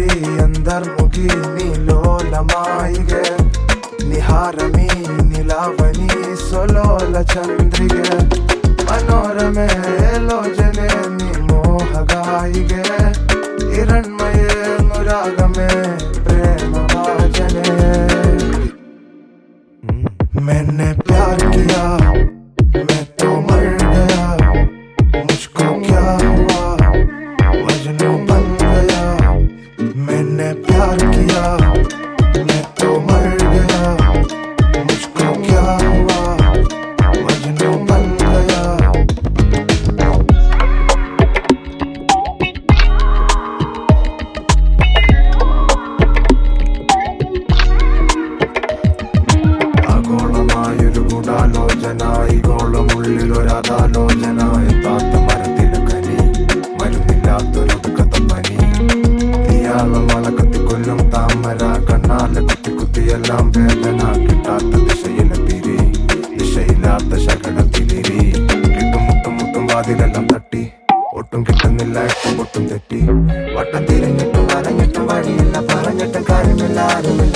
मेरी अंतर्मुखी नीलोलमायिगे निहारमी निलावनी सोलोल चंद्रिगे मनोरमे लोचने निमोहगायिगे हिरण्मये अनुरागमे प्रेम भाजने। मैंने प्यार किया मैं तो मर गया, मुझको क्या हुआ मजनू बन गया। मैंने प्यार किया मैं तो मर गया, मुझको क्या हुआ मजनू बन गया। ആഗോളമായൊരു ഗൂഢാലോചന, ഈഗോളമുള്ളിലൊരാലോചന, എത്താത്ത മരത്തിലക്കനി മരുന്നില്ലാത്തൊരൊടുക്കത്ത പനി. തീയാള മല കത്തിക്കൊല്ലും താമര, കണ്ണാല കുത്തി കുത്തിയെല്ലാം വേദന. കിട്ടാത്ത ദിശയിലെ തിരി, ദിശയില്ലാത്ത ശകടത്തിലിരി. കിട്ടും മുട്ടും മുട്ടും വാതിലെല്ലാം തട്ടി, ഒട്ടും കിട്ടുന്നില്ല എട്ടും പൊട്ടും തെറ്റി. വട്ടം തിരിഞ്ഞിട്ടും വരഞ്ഞിട്ടും വഴിയില്ല, പറഞ്ഞിട്ടും കാര്യമില്ല ആരുമില്ല.